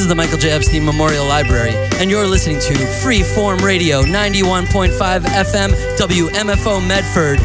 is the Michael J. Epstein Memorial Library, and you're listening to Freeform Radio, 91.5 FM, WMFO Medford.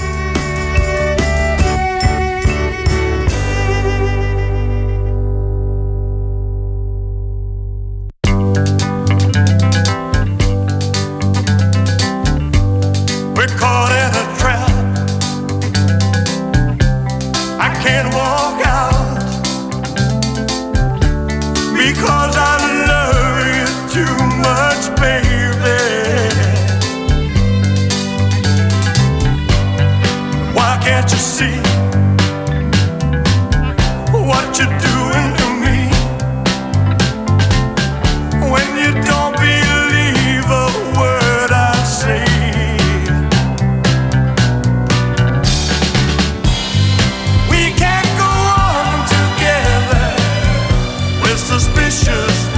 Suspicious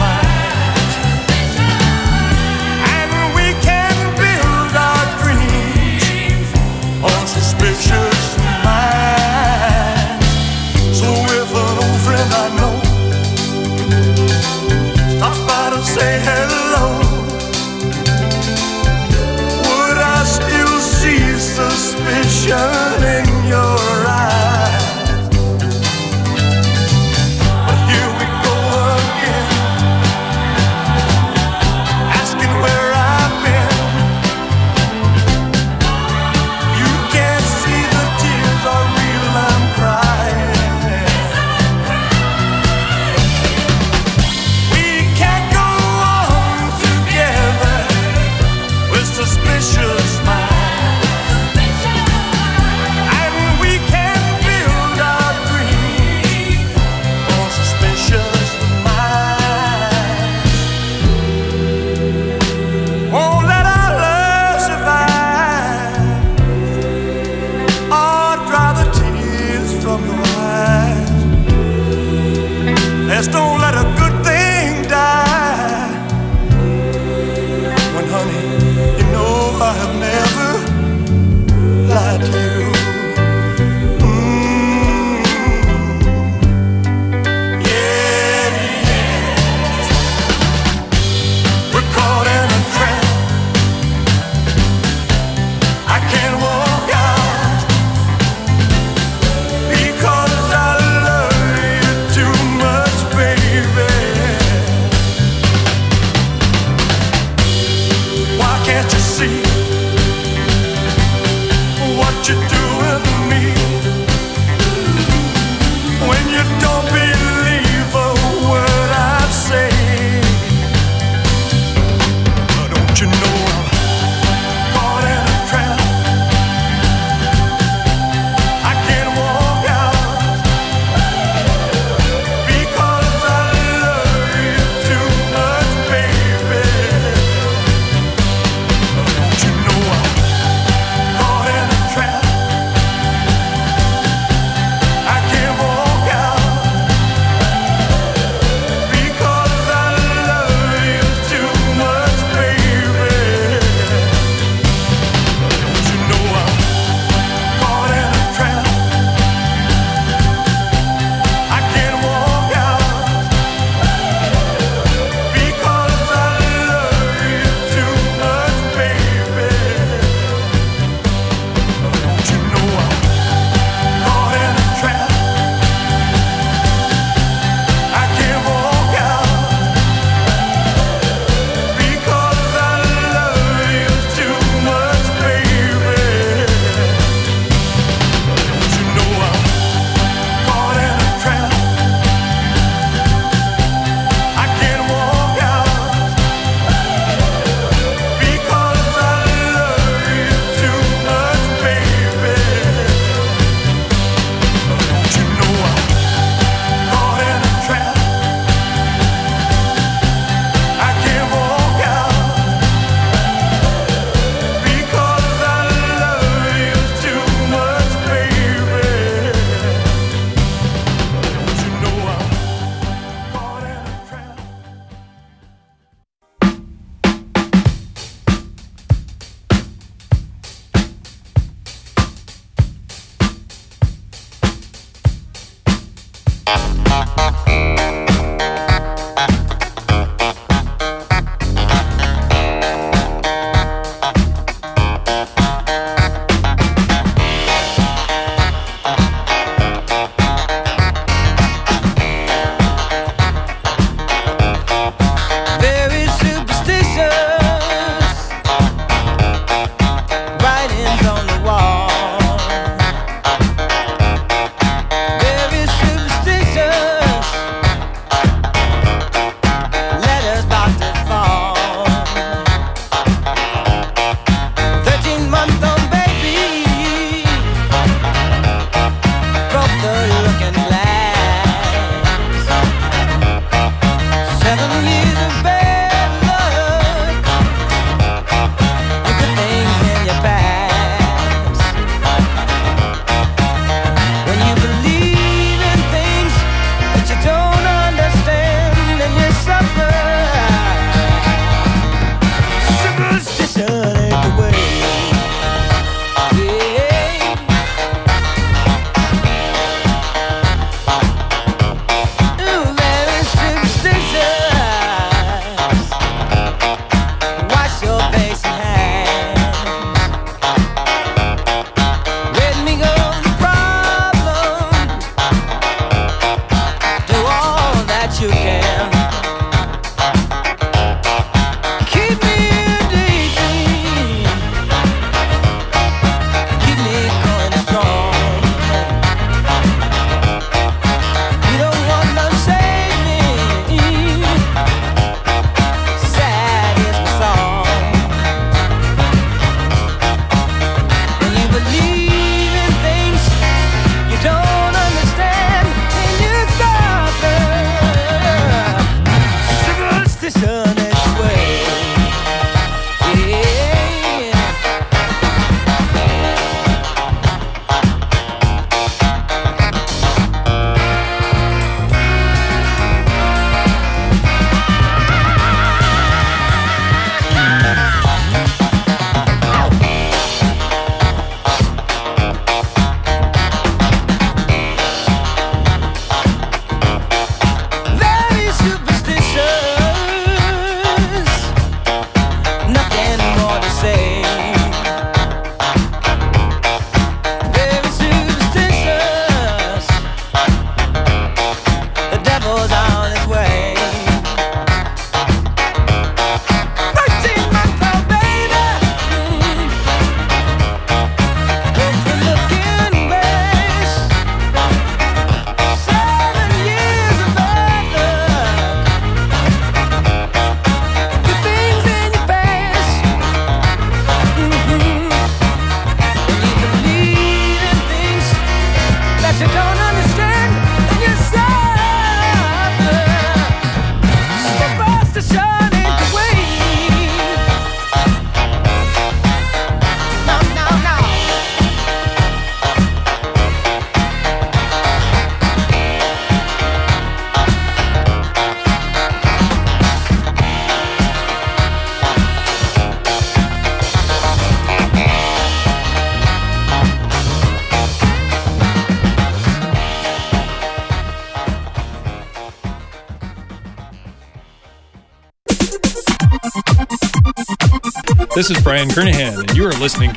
This is Brian Kernahan, and you are listening to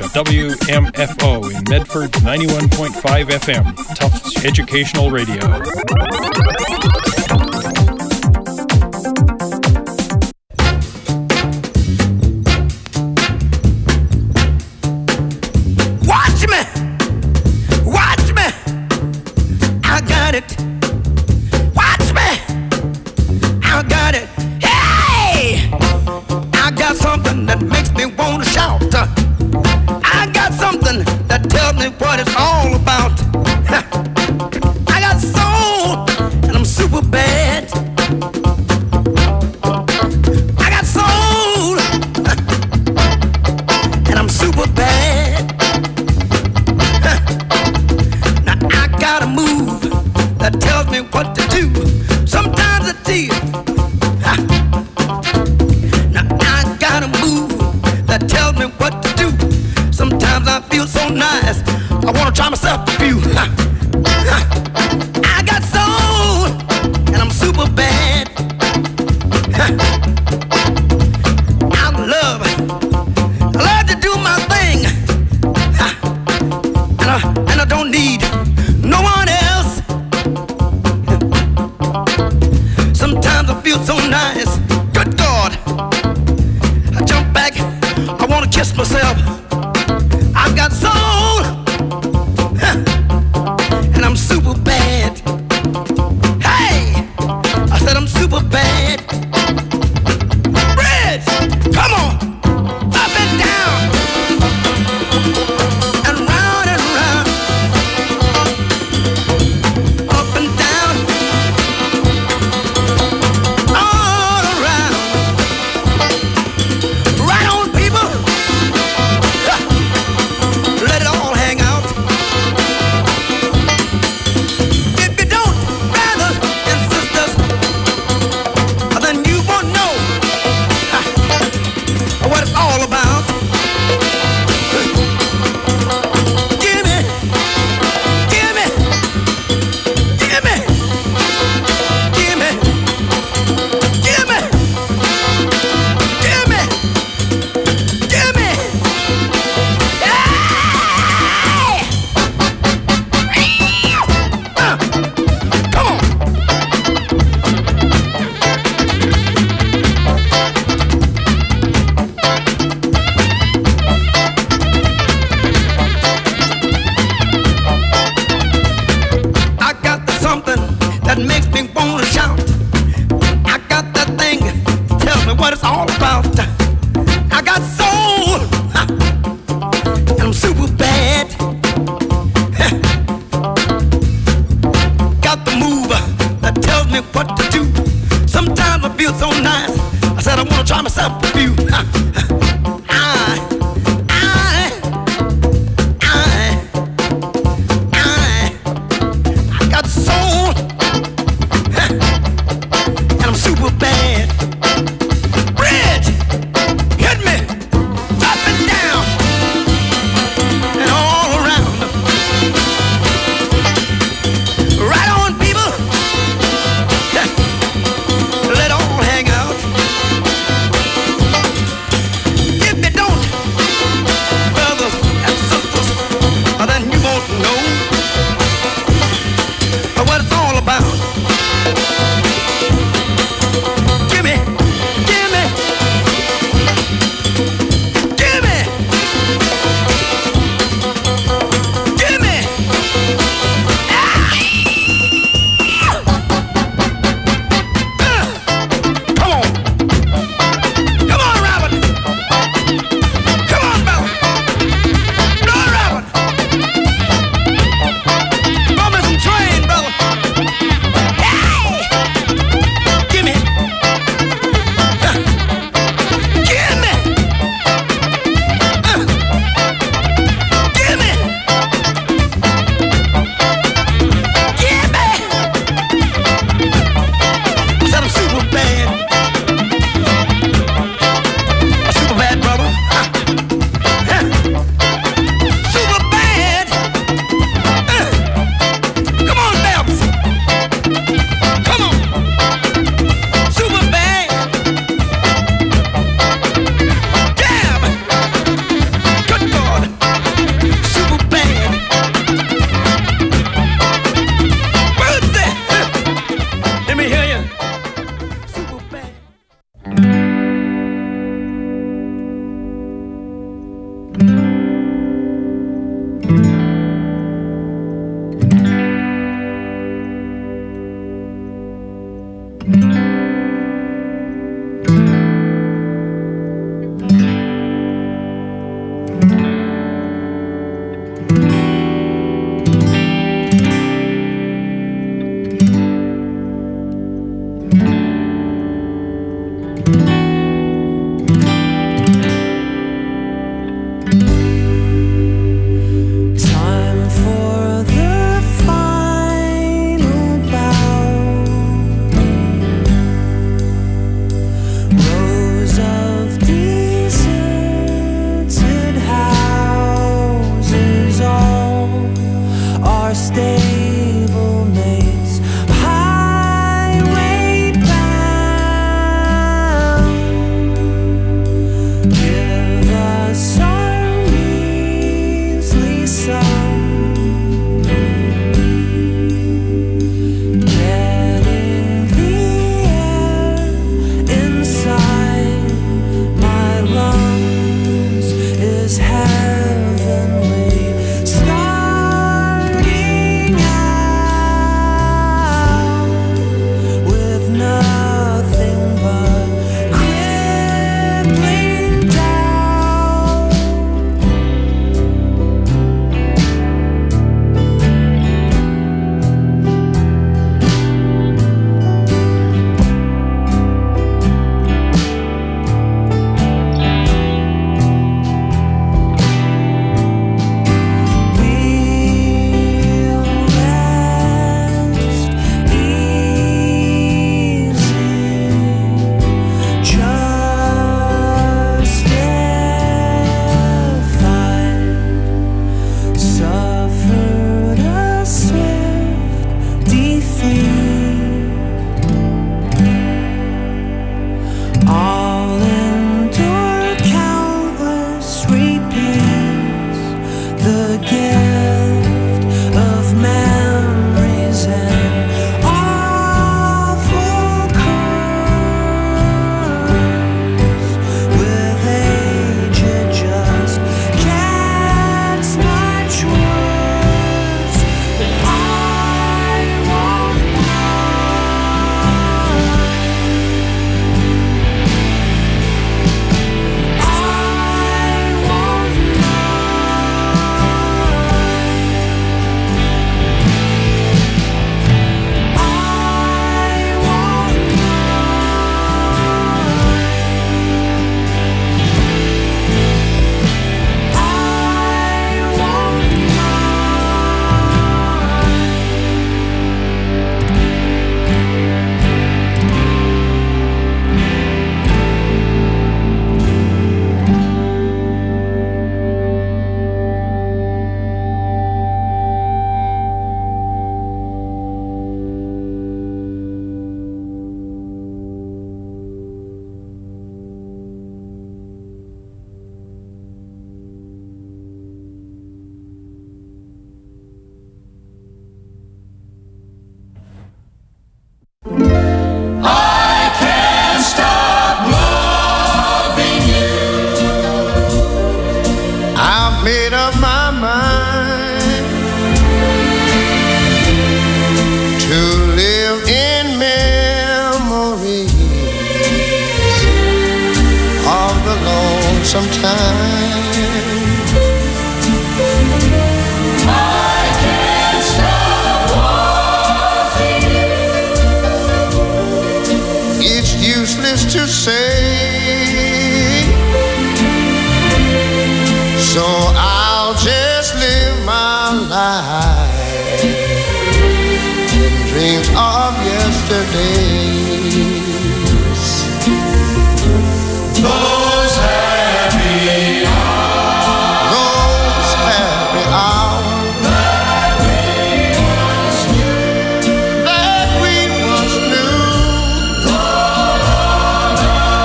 WMFO in Medford 91.5 FM, Tufts Educational Radio. Watch me! Watch me! I got it! Watch me! I got it! Hey! I got something that makes me want to shout. I got something that tells me what it's all about. I got soul, and I'm super bad. I got soul, and I'm super bad. Now I got a move that tells me what to do. Sometimes it's deep. That tells me what to do. Sometimes I feel so nice, I wanna try myself a few. I got soul, and I'm super bad. I love to do my thing, and I don't need no one else. Sometimes I feel so nice, good God, I jump back, I wanna kiss myself. I've got soul, and I'm super bad. Hey, I said I'm super bad. Bridge, come on, up and down, and round, up and down, all what it's all about. I got soul, and I'm super bad. Got the move that tells me what to do. Sometimes I feel so nice, I said I want to try myself with you. I got soul, and I'm super bad. Bridge, hit me up and down and all around. Right on, people. Let all hang out. If you don't, brothers and sisters, then you won't know what it's all about. Gimme, gimme, gimme, gimme. Come on, come on, Robert. Come on, Bella. No, Robert. Bump some train, brother. Hey, gimme, gimme, gimme, gimme. Said I'm super bad. A super bad brother. Super bad. Come on, Babs. Come on. Super bad. Damn. Good God. Super bad. What's that? Let me hear you. Super bad. Time for the final bow. Rows of deserted houses, all are stable mates, highway bound. sometime. I can't stop wanting you. It's useless to say, so I'll just live my life in dreams of yesterdays. Those happy hours that we once knew, long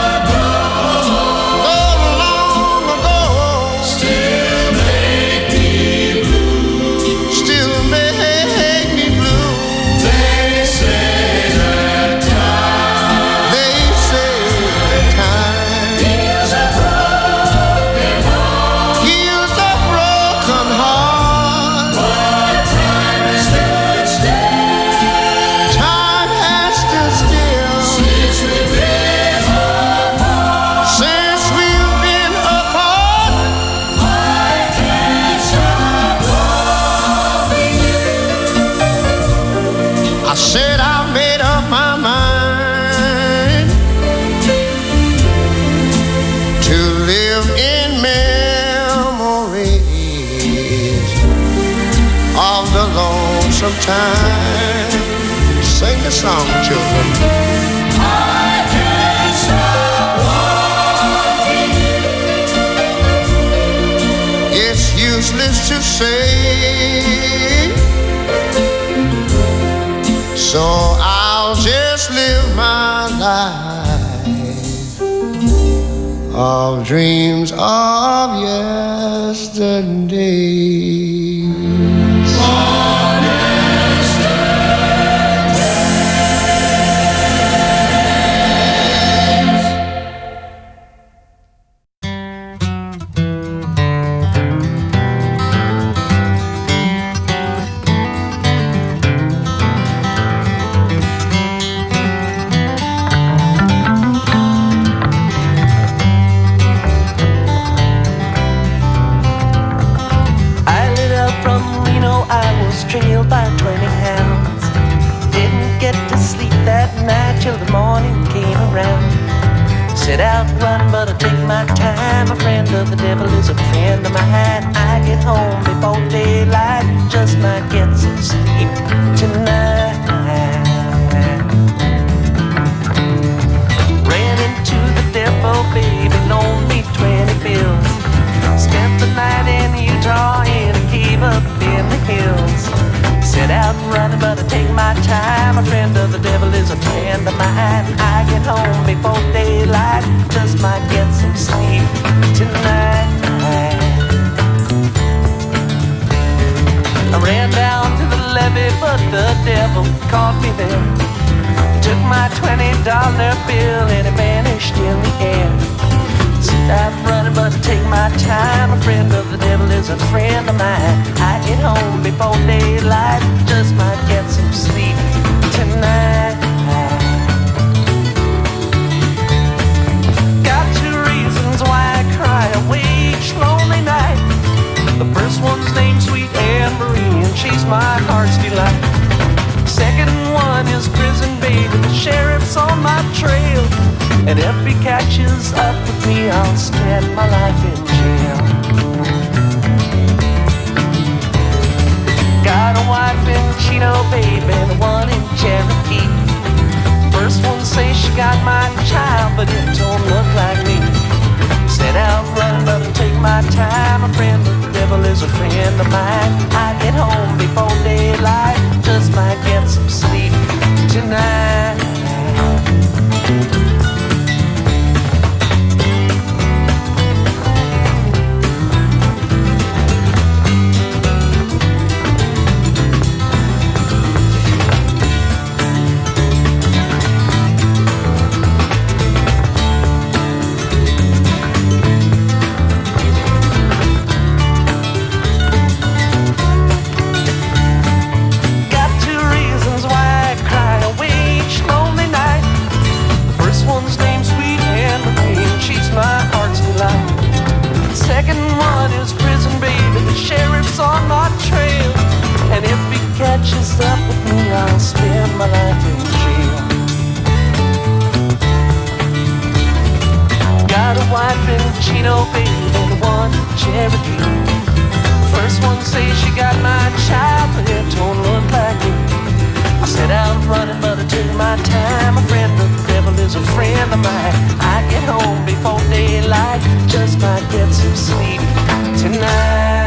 ago, still make me blue. They say that time heals a broken heart, but time has stood still since we've been apart. I can't stop loving you. I said I've made up my mind to live in memories of the lonesome time. Sing the song, children. I can't stop wanting you. It's useless to say, so I'll just live my life of dreams of yesterdays. Trailed by 20 hounds. Didn't get to sleep that night till the morning came around. Set out run, but I take my time. A friend of the devil is a friend of mine. I get home before daylight, just might get some sleep tonight. Ran into the devil, baby, loaned me 20 bills. Spent the night in Utah in a cave up in the hills. Set out running, but I take my time. A friend of the devil is a friend of mine. I get home before daylight, just might get some sleep tonight. I ran down to the levee, but the devil caught me there. Took my $20 bill and it vanished in the air. Stop running, but I take my time. A friend of the devil is a friend of mine. I get home before daylight, just might get some sleep tonight. Got two reasons why I cry away each lonely night. The first one's named Sweet Anne Marie, and she's my heart's delight. Second one is prison baby, the sheriff's on my trail. And if he catches up with me, I'll spend my life in jail. Got a wife in Chino, baby, and one in Cherokee. First one says she got my child, but it don't look like me. Set out running, but I take my time. A friend of the devil is a friend of mine. I get home before daylight, just might get some sleep tonight. Chino baby than the one in Cherokee. First one says she got my child, but it don't look like me. I set out running, but I took my time. A friend of the devil is a friend of mine. I get home before daylight, just might get some sleep tonight.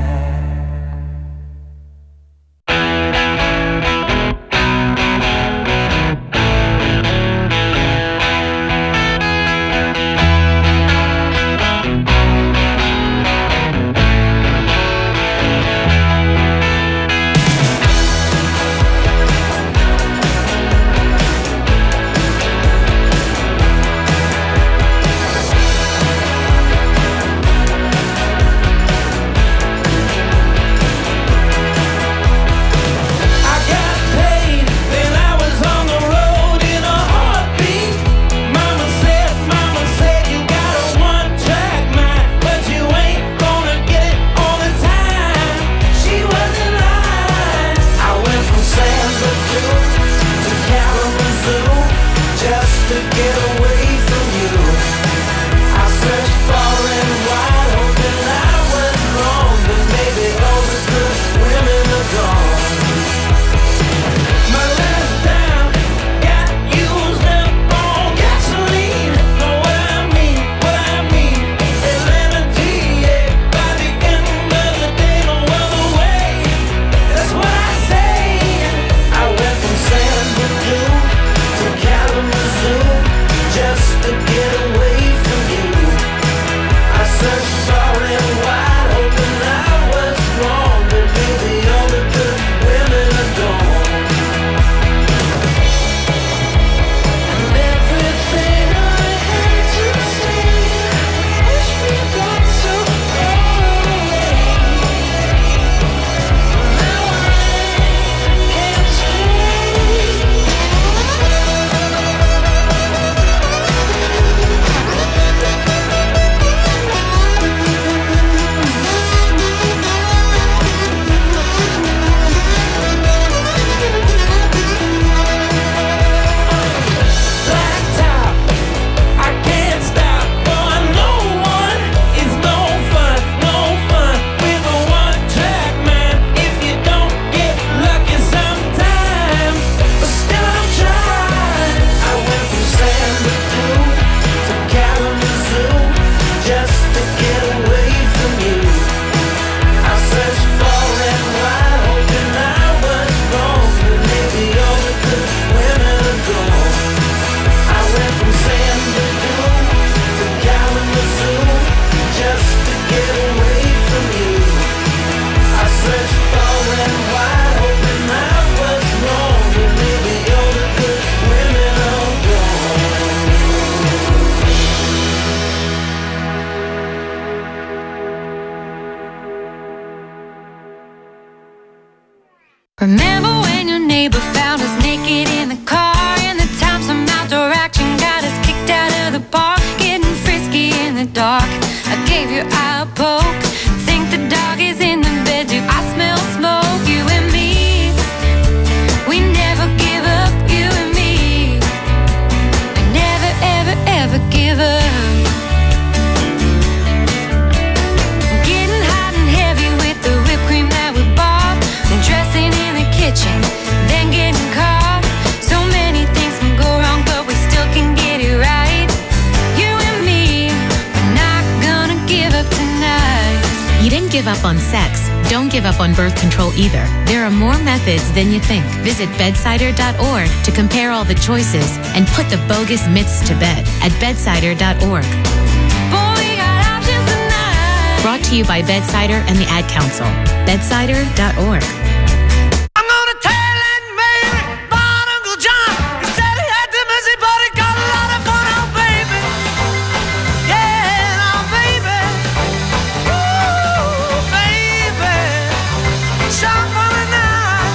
Remember when your neighbor found us naked in the car, and the time some outdoor action got us kicked out of the park, getting frisky in the dark. I gave your eye a poke, think the dog is in the bed, do I smell smoke? You and me, we never give up, you and me, we never ever ever give up. Getting hot and heavy with the whipped cream that we bought, and dressing in the kitchen, then getting caught. So many things can go wrong, but we still can get it right. You and me, we're not gonna give up tonight. You didn't give up on sex. Don't give up on birth control either. There are more methods than you think. Visit bedsider.org to compare all the choices and put the bogus myths to bed at bedsider.org. Boy, we got options tonight. Brought to you by Bedsider and the Ad Council. Bedsider.org. I'm gonna tell that Mary about Uncle John. He said he had the messy, but he got a lot of fun, oh baby. Yeah, oh baby. Ooh, baby. Some funny night.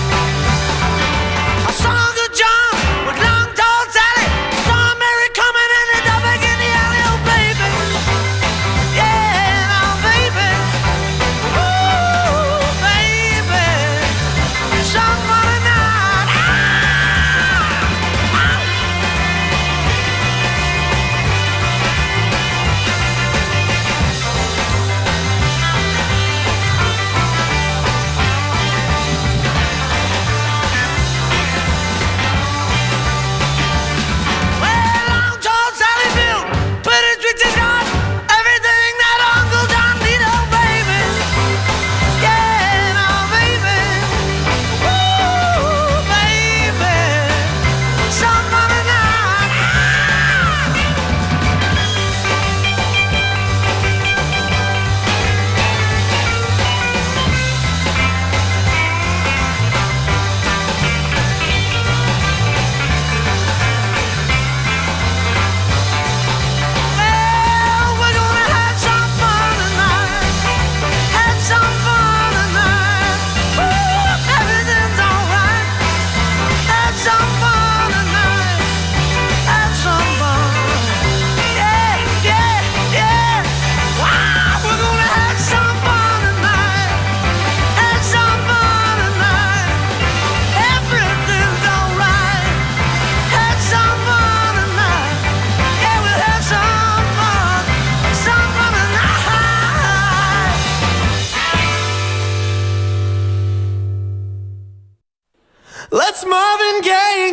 I saw Uncle John with long tall Sally. I saw Mary coming in the door back in the alley, oh baby. Yeah, oh baby. Ooh, baby.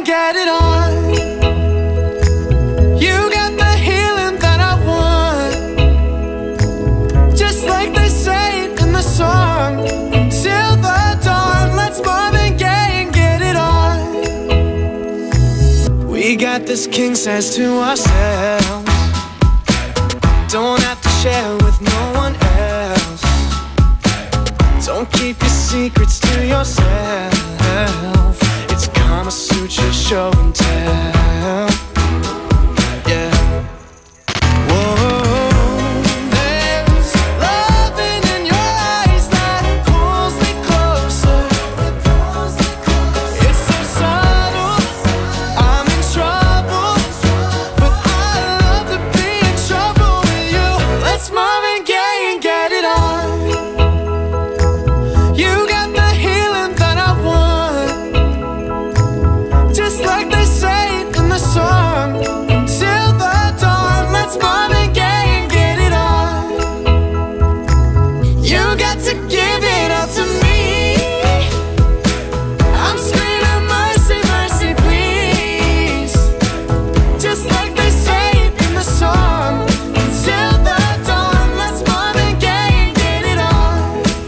get it on. You got the healing that I want, just like they say in the song. Till the dawn, let's Marvin Gaye and get it on. We got this king size to ourselves, don't have to share with no one else. Don't keep your secrets to yourself. It's Kama Sutra show and tell. Yeah. Whoa. There's loving in your eyes that pulls me closer. It's so subtle, I'm in trouble, but I love to be in trouble with you. Let's Marvin Gaye and get it on. You got the healing that I want, just like they say in the song. Till the dawn, let's Marvin Gaye and get it on. You got to give it up to me. I'm screaming mercy, mercy, please, just like they say in the song. Till the dawn, let's Marvin Gaye and get it on.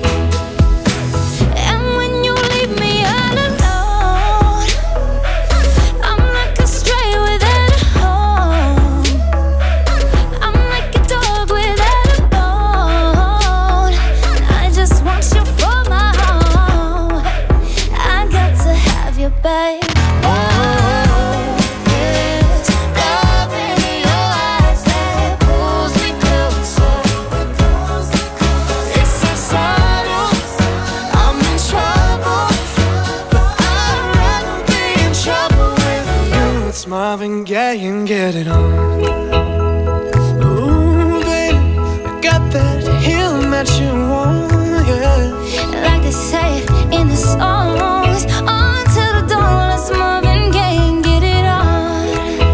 And when you leave me all alone, I'm like a stray without a home. I'm like a dog without a bone. I just want you for my home. I got to have you, babe. There's love in your eyes that pulls me closer. It's so subtle, I'm in trouble, but I'd rather be in trouble with you. It's Marvin Gaye and get it on. Ooh, baby, I got that healing that you want, yeah. Like they say in the songs, until the dawn, let's Marvin Gaye and get it on.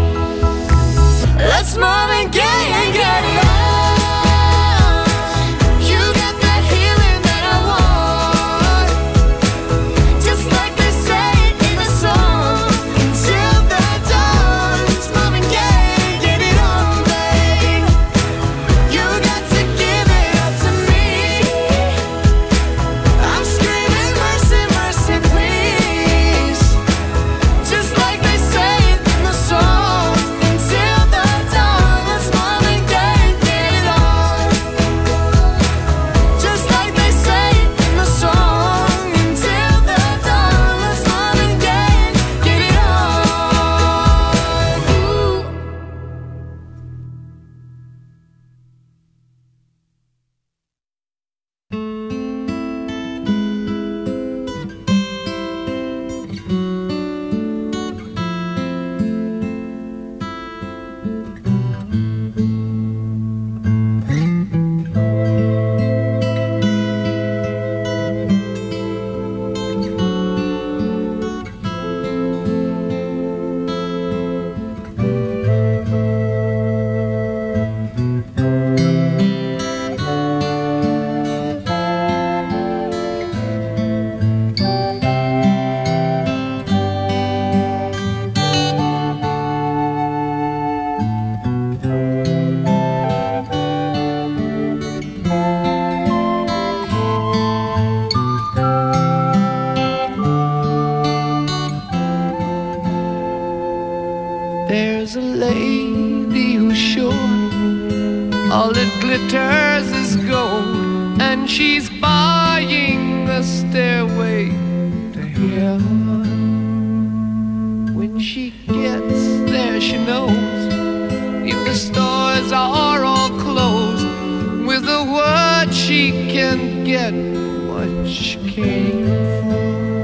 Let's Marvin Gaye and get it on. You got that healing that I want, just like they say in the song. Till the dawn, it's Marvin Gaye and get it on, babe. You got to give it up to me. I'm screaming mercy, mercy, please, just like they say in the song. Till the dawn, let's Marvin Gaye and get it on, just like they say in the song. Till the dawn, let's Marvin Gaye and get it on. Ooh. There's a lady who's sure all that glitters is gold, and she's buying a stairway to heaven. When she gets there, she knows if the stores are all closed, with a word she can get what she came for.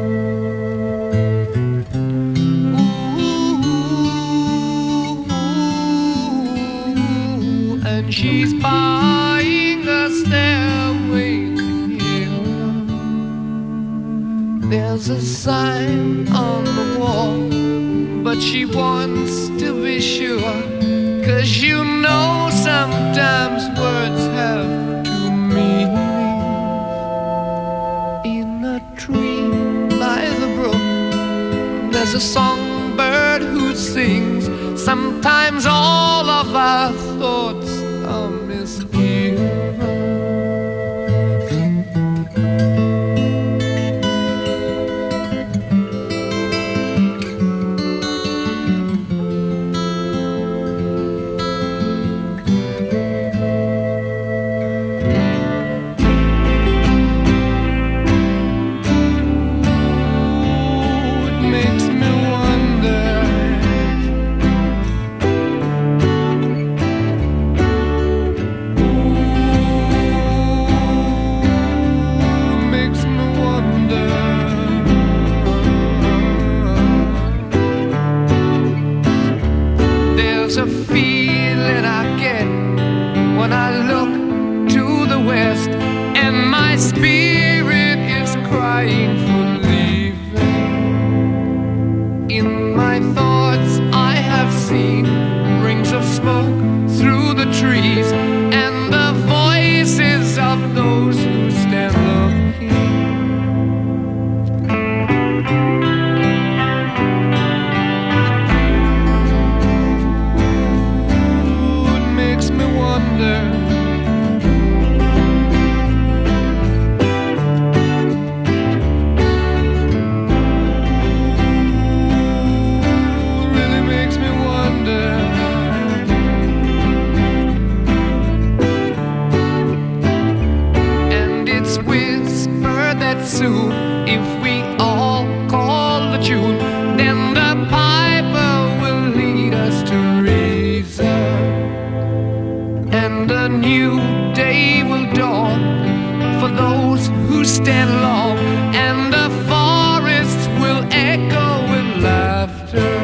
And she's buying a stairway to heaven. There's a sign on the wall, but she wants to be sure, 'cause you know sometimes words have two meanings. In a tree by the brook, there's a songbird of our thoughts are misgiven. There's a feeling I get when I look to the west, and my spirit is crying for leaving. In my thoughts I have seen rings of smoke through the trees, and the voices of those who stand looking. Soon, if we all call the tune, then the piper will lead us to reason, and a new day will dawn for those who stand long, and the forests will echo with laughter.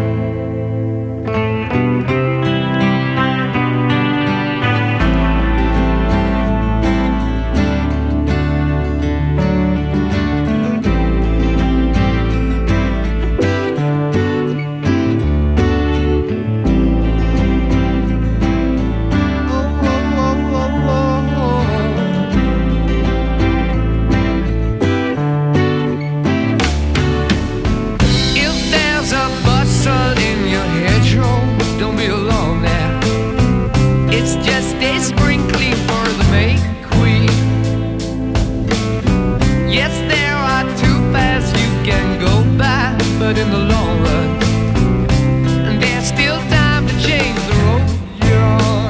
But in the long run, there's still time to change the road you're on.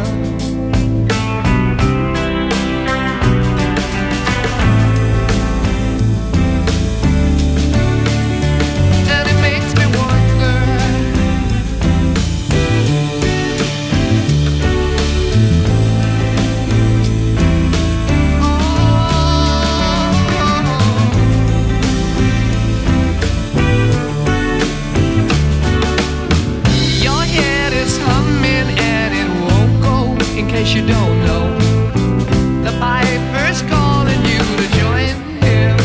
And it makes me wonder, in case you don't know, the piper's calling you to join him.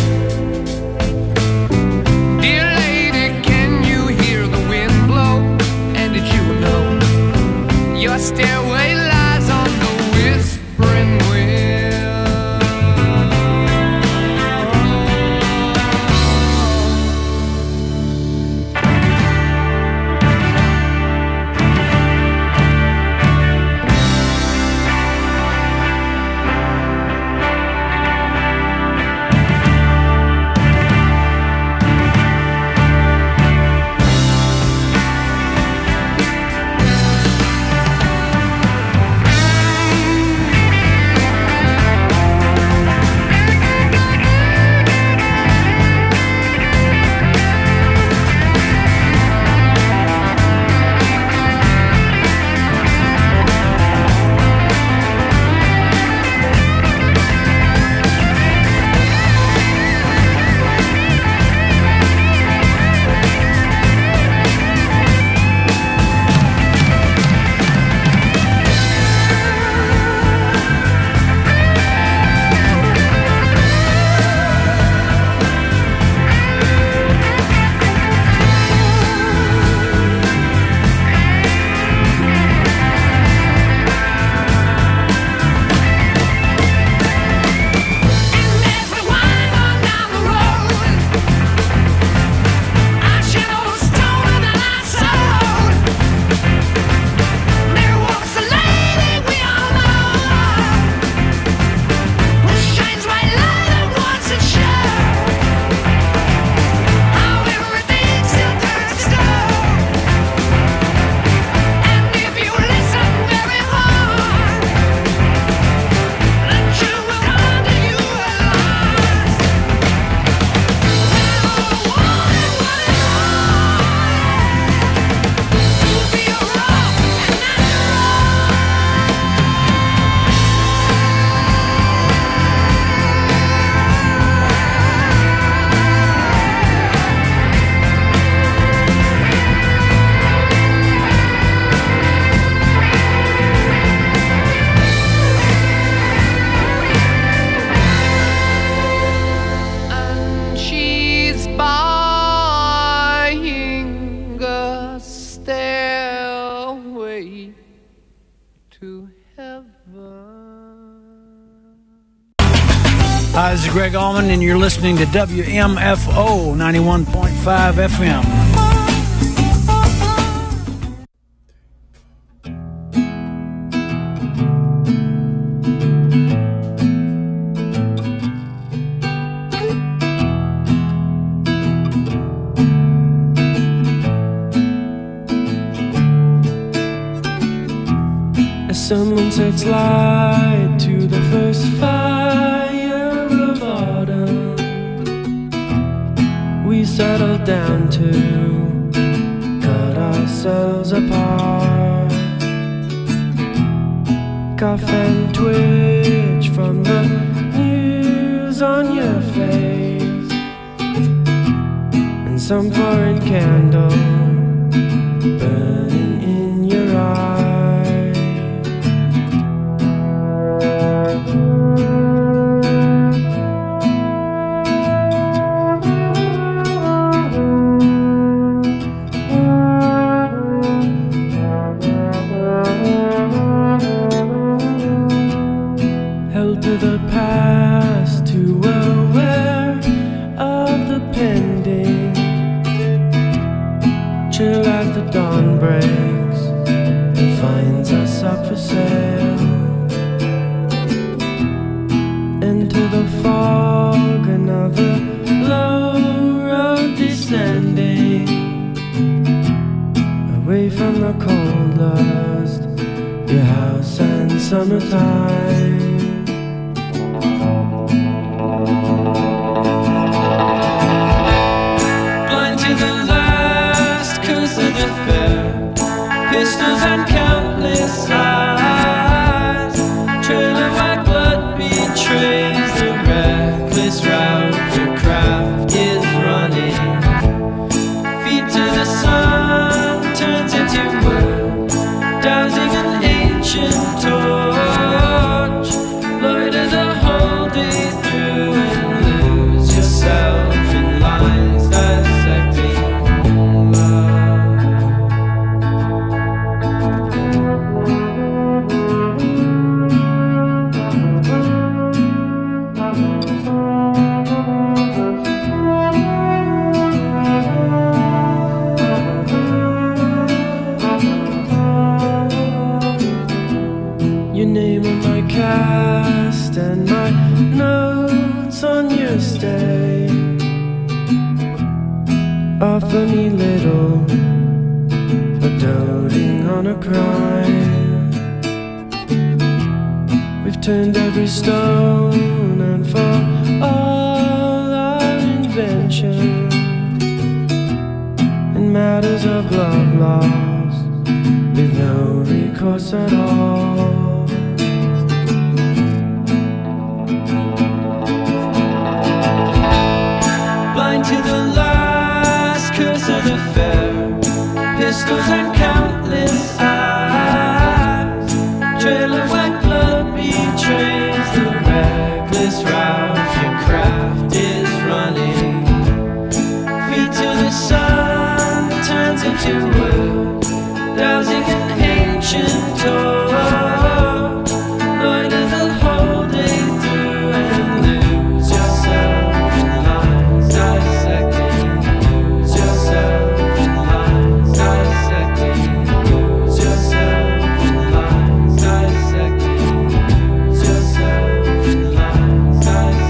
Dear lady, can you hear the wind blow? And did you know your stairway lies on the whispering wind? Hi, this is Greg Allman, and you're listening to WMFO 91.5 FM. Someone sets light to the first fire of autumn. We settle down to cut ourselves apart. Cough and twitch from the news on your face, and some foreign candle burning in your eyes. Held to the past, too aware of the pending. Chill as the dawn breaks and finds us up for sale. Into the fog, another low road descending, away from the cold lust, your house and summertime. Blind to the last curse of the fair, pistols and countless eyes, trail of white blood betrays the reckless route your craft is running. Feet to the sun turns into wood, dousing an ancient torch. Loiter the whole day through and lose yourself in lines dissecting love. Your name on my cast and my notes on your stay. Offer me little, but doting on a crime. We've turned every stone, and for all our invention in matters of love lost, we've no recourse at all. Blind to the last curse of the fair, pistols and countless eyes, trail of white blood betrays the reckless route your craft is running. Feet to the sun turns into wood, dousing an ancient torch. Loiter the whole day through and lose yourself in lines dissecting. Lose yourself in lines dissecting. Lose yourself in lines dissecting. Lose yourself in lines dissecting.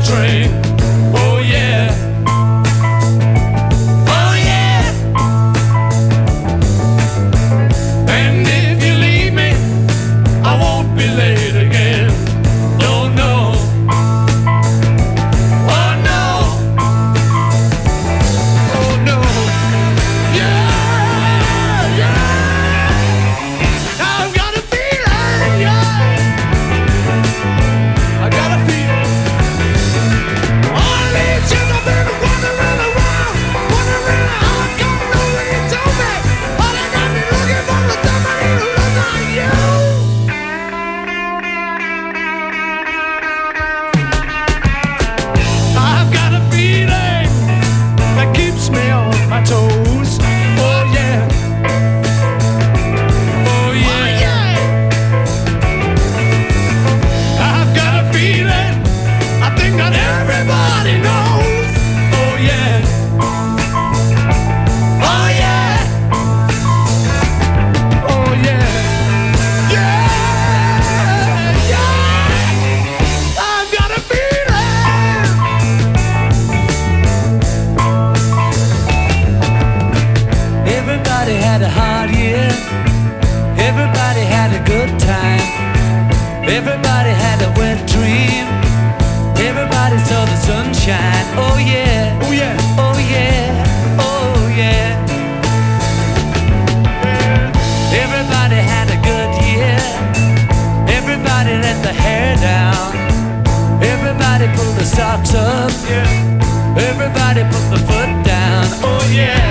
train. Oh yeah. Oh yeah. And if you leave me, I won't be late again. No, no. Oh no. Oh no. Yeah, yeah. I've got a feeling, yeah. I got a feeling. All these years I've been wandering around. I don't know what you told me. All I got me looking for is somebody who looks like you. I've got a feeling that keeps me on my toes. Oh yeah. Oh yeah. I've got a feeling I think that everybody knows. Oh yeah. Oh yeah. Oh yeah. Yeah. Yeah. I've got a feeling. Everybody had a hard year. Everybody had a good time. Everybody had a wet dream. Everybody saw the sunshine. Oh yeah. Oh yeah. Oh yeah. Oh yeah. Everybody had a good year. Everybody let the hair down. Everybody pulled the socks up. Yeah. Everybody put the foot down. Oh yeah.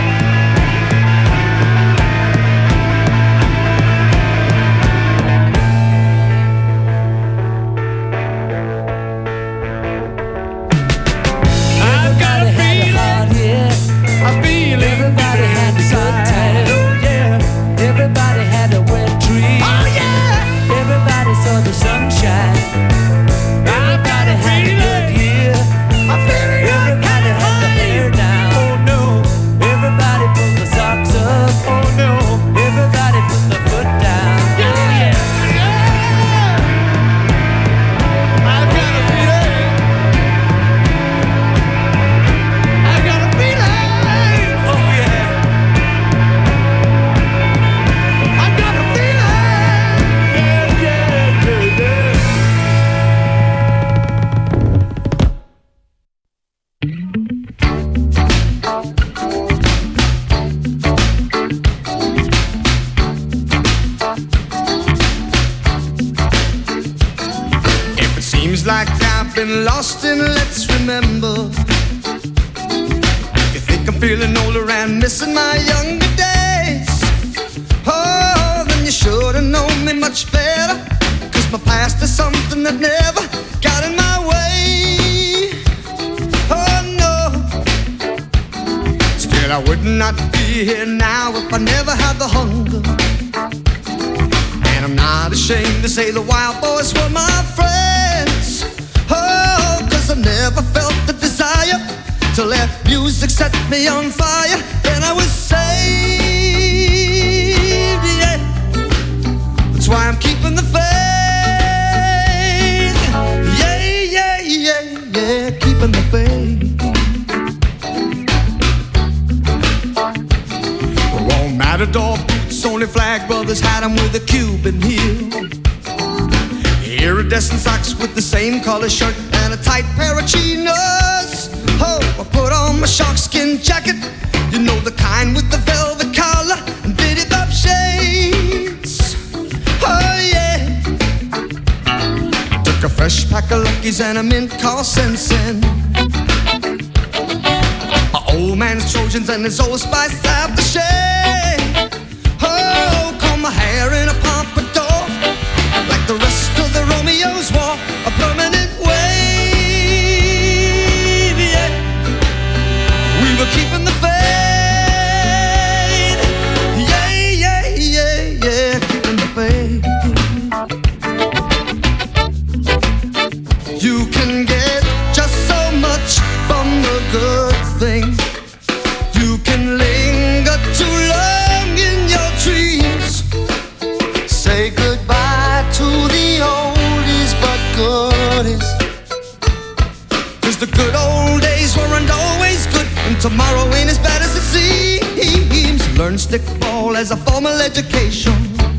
I've got a feeling. I feel it. Everybody had a good time. Oh yeah. Everybody had a wet dream. Oh yeah. Everybody saw the sunshine. Everybody had a good year. I feel it. Everybody had the hair down. Oh no. Everybody pulled the socks up. Oh no. Everybody put the foot down. Yeah. Oh yeah. I've got a feeling. I've got a feeling. Oh yeah. I've got a feeling. Yeah, yeah, yeah, yeah. If it seems like I've been lost, then let's remember. If you think I'm feeling older and missing my younger days, oh, then you should have known me much better. 'Cause my past is something that never got in my way. Oh no. Still, I would not be here now if I never had the hunger. And I'm not ashamed to say the wild boys were my friends. Oh, 'cause I never felt the desire to let music set me on fire. Then I was saved, yeah. That's why I'm keeping the faith. Yeah, yeah, yeah, yeah, keeping the faith. Won't matador boots, only flag brothers had them with a Cuban heel. Iridescent socks with the same color shirt and a tight pair of chinos. Oh, I put on my sharkskin jacket, you know, the kind with the velvet collar and bitty bob shades. Oh yeah. Took a fresh pack of Luckies and a mint called Sensen. My old man's Trojans and his Old Spice aftershave. Oh, comb my hair in a pompadour, like the rest of the Romeos wore a permanent wave. Yeah. We were keeping the faith. Yeah, yeah, yeah, yeah, keeping the faith. You can get just so much from the good thing. You can linger too long in your dreams. Say goodbye to the oldies but goodies. Tomorrow ain't as bad as it seems. Learn stickball as a formal education.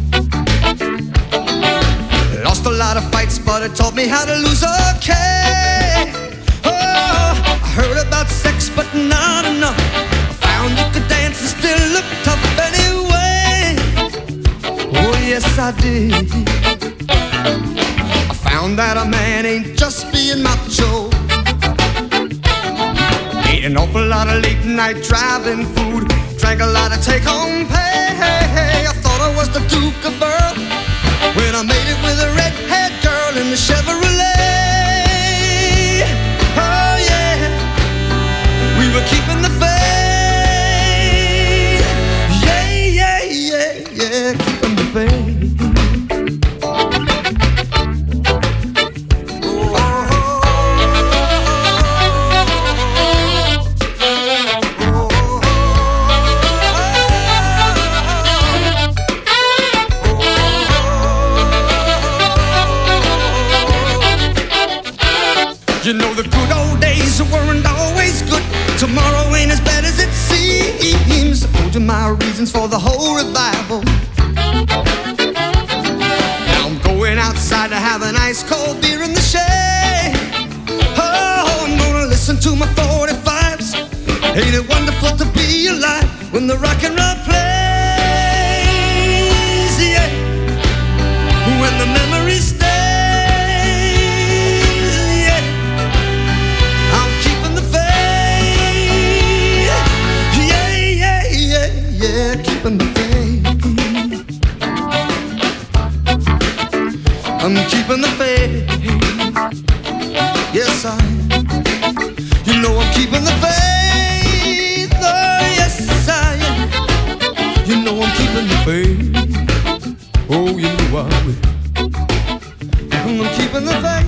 Lost a lot of fights, but it taught me how to lose okay. Oh, I heard about sex, but not enough. I found you could dance and still look tough anyway. Oh, yes, I did. I found that a man ain't just being macho. Ate an awful lot of late night driving food. Drank a lot of take-home pay. I thought I was the Duke of Earl when I made it with a red-haired girl in the Chevrolet. Oh yeah, we were keeping the faith. Yeah, yeah, yeah, yeah, keeping the faith. You know the good old days weren't always good. Tomorrow ain't as bad as it seems. I told you my reasons for the whole revival. Now I'm going outside to have an ice cold beer in the shade. Oh, I'm gonna listen to my 45s. Ain't it wonderful to be alive when the rock and roll plays? Yeah, when the memories stay. Keeping the faith. I'm keeping the faith. Yes, I am. You know I'm keeping the faith. Oh, yes, I am. You know I'm keeping the faith. Oh, you know I will. I'm keeping the faith.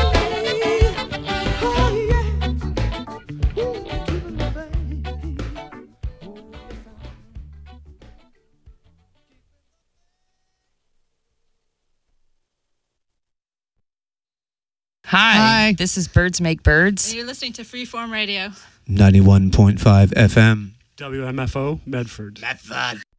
Hi, this is Birds Make Birds. You're listening to Freeform Radio. 91.5 FM. WMFO, Medford. Medford.